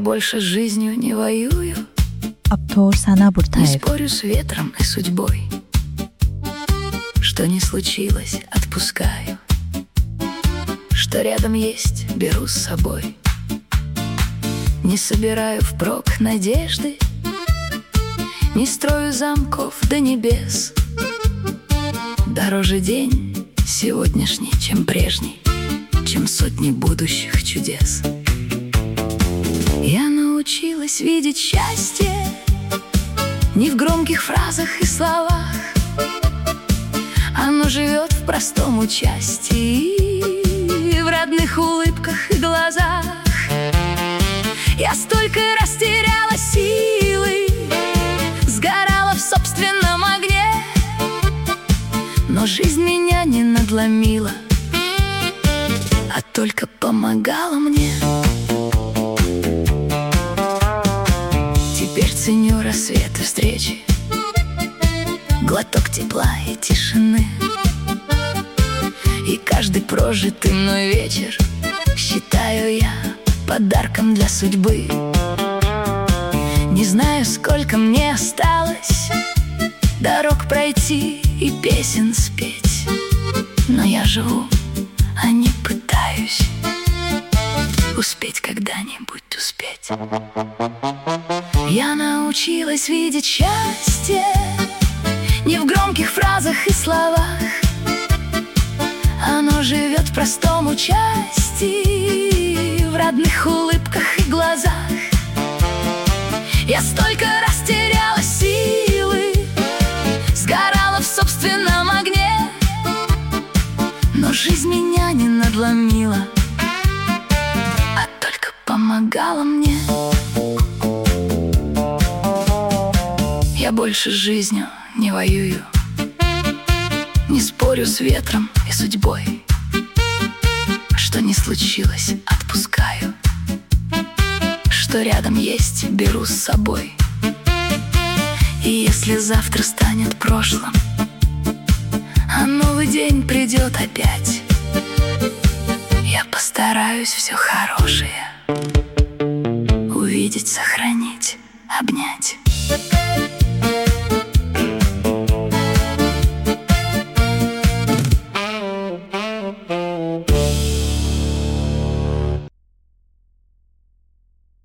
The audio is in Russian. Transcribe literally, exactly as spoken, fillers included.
больше с жизнью не воюю, Aktor Sana не Burtaev. спорю с ветром и судьбой. Что не случилось, отпускаю. Что рядом есть, беру с собой. Не собираю впрок надежды, не строю замков до небес. Дороже день сегодняшний, чем прежний, чем сотни будущих чудес. Я научилась видеть счастье не в громких фразах и словах. Оно живет в простом участии, в родных улыбках и глазах. Я столько растеряла силы, сгорала в собственном огне, но жизнь меня не надломила, а только помогала мне. Теперь ценю рассветы встречи, глоток тепла и тишины, и каждый прожитый мной вечер считаю я подарком для судьбы. Не знаю, сколько мне осталось дорог пройти и песен спеть, но я живу, а не пытаюсь успеть когда-нибудь успеть. Я научилась видеть счастье не в громких фразах и словах. Оно живет в простом участии, в родных улыбках и глазах. Я столько растеряла силы, сгорала в собственном огне, но жизнь меня не надломила, а только помогала мне. Я больше с жизнью не воюю, не спорю с ветром и судьбой. Что не случилось, отпускаю. Что рядом есть, беру с собой. И если завтра станет прошлым, а новый день придет опять, я постараюсь все хорошее увидеть, сохранить, обнять.